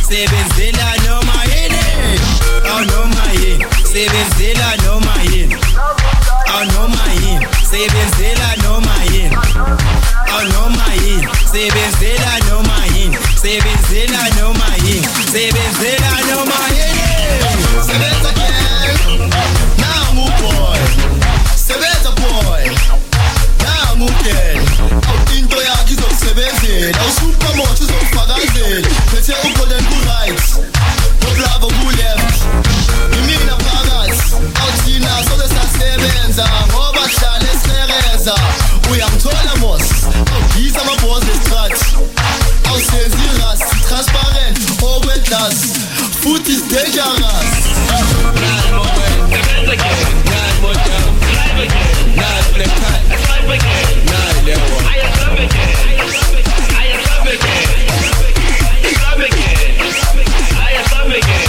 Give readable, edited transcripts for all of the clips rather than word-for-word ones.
sebenzela noma yini, noma yini, sebenzela noma yini, noma yini, sebenzela noma yini, noma yini, sebenzela noma yini, sebenzela noma yini, sebenzela noma yini. Sebenza girl, nangu boy, sebenza boy, nangu girl. Into yakhe izokusebenzela, usupermoto izokufakazela. Phethe u-golden ku-right, noblava ku-left. Imina phakathi, awuthina soke sasebenza ngoba hlale sihereza. Uyangithola mos, awugiza amabhozi estrathi. Awusenzi iras, transparent, okweglass, futhi is dangerous. Nine more way, sebenza again. Nine more down, drive again. Nine flip cut, drive again. Nine level. I am love again. I am love again. Love again. I am love again.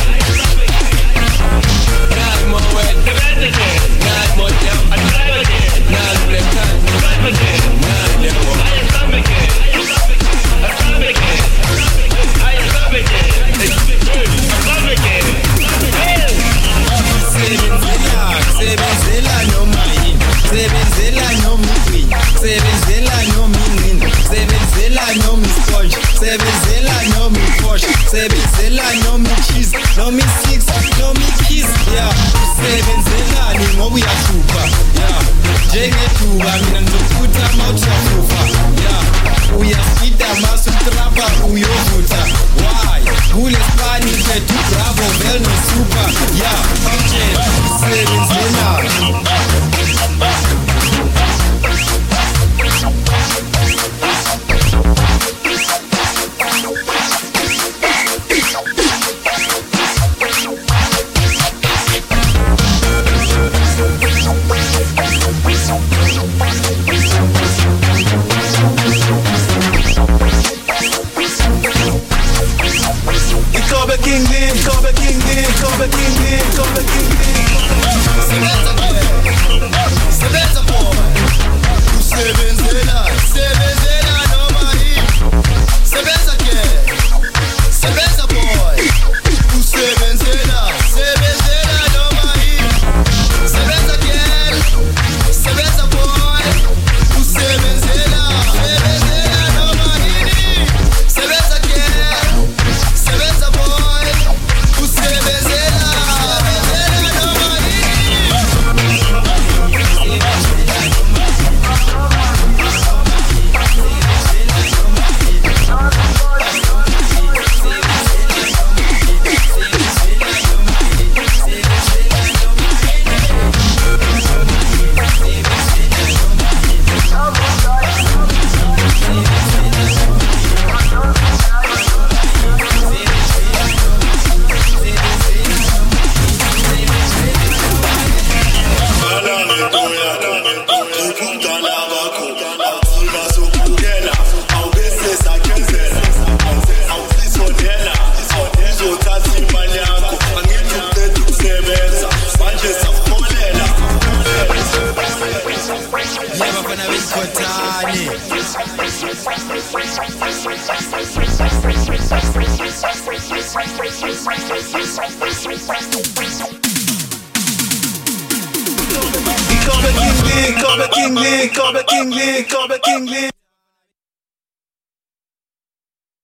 Nine more way, sebenza again. Nine more down, drive again. Nine flip cut, drive again. Nine level. I am love again. I love again. I am love again. Love again. Sebenzela noma yini, sebenzela noma iqini, sebenzela noma inqini, sebenzela noma isponge, sebenzela noma ifosh, sebenzela noma cheese, noma six, noma kiss, yeah. Usebenzelani ngoba uyahlupha, yeah. Njengethuba mina ngizokutha mawuyahlupha, yeah. Uyafida masutrapa uyovutha, why? Kule Spani phethu bravo vel no super, yeah. Sebenzela. King Lee.